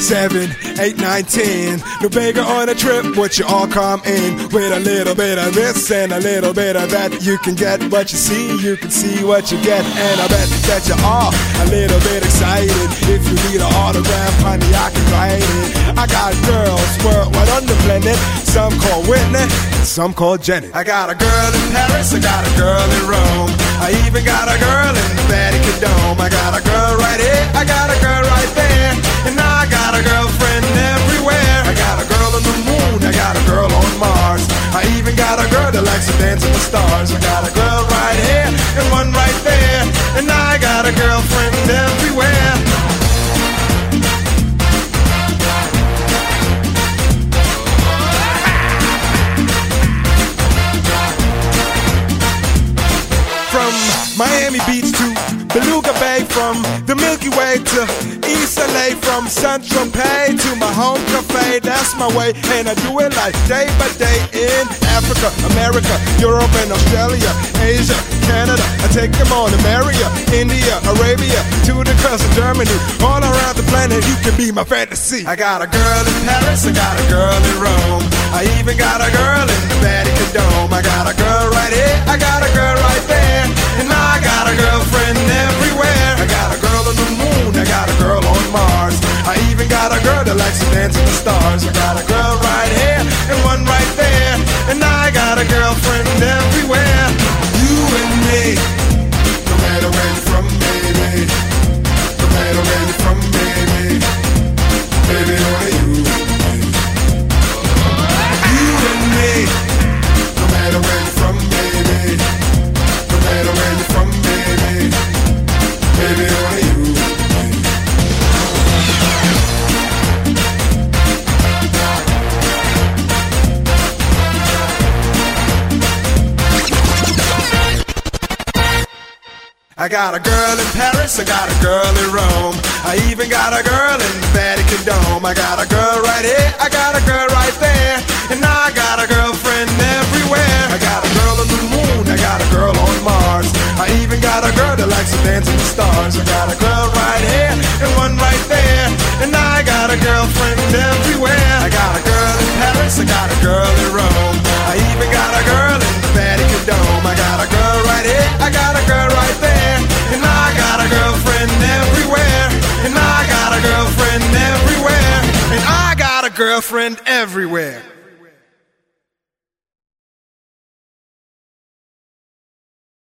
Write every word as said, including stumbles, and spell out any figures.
seven, eight, nine, ten. No bigger on a trip, would you all come in? With a little bit of this and a little bit of that. You can get what you see, you can see what you get. And I bet that you are a little bit excited. If you need an autograph, honey, I can write it. I got girls worldwide on the planet. Some call Whitney, some call Jenny. I got a girl in Paris, I got a girl in Rome. I even got a girl in the Vatican Dome. I got a girl right here, I got a girl right there. And I got a girlfriend everywhere. I got a girl on the moon, I got a girl on Mars. I even got a girl that likes to dance with the stars. I got a girl right here and one right there. And I got a girlfriend everywhere. From Miami Beach to Beluga Bay, from the Milky Way to East L A, from Saint-Tropez to my home cafe. That's my way, and I do it like day by day in Africa, America, Europe and Australia, Asia, Canada. I take them on to America, India, Arabia, to the coast of Germany. All around the planet, you can be my fantasy. I got a girl in Paris, I got a girl in Rome. I even got a girl in the Vatican Dome. I got a girl right here, I got a girl right there. And I got a girlfriend everywhere. I got a girl on the moon, I got a girl on Mars. I even got a girl that likes to dance with the stars. I got a girl right here and one right there. And I got a girlfriend everywhere. You and me, no matter where you're from, baby. No matter where you're from, baby. Baby, only you. You and me, no matter where you're from, baby. No matter where you're from, baby. Baby, only you. I got a girl in Paris, I got a girl in Rome. I even got a girl in the Vatican Dome. I got a girl right here, I got a girl right there. And I got a girlfriend everywhere. I got a girl on the moon, I got a girl on Mars. I even got a girl that likes to dance with the stars. I got a girl right here and one right there. And I got a girlfriend everywhere. I got a girl in Paris, I got a girl in Rome. I even got a girl in the Vatican Dome. I got a girl right here, I got a girl right there. And I got a girlfriend everywhere. And I got a girlfriend everywhere. And I got a girlfriend everywhere.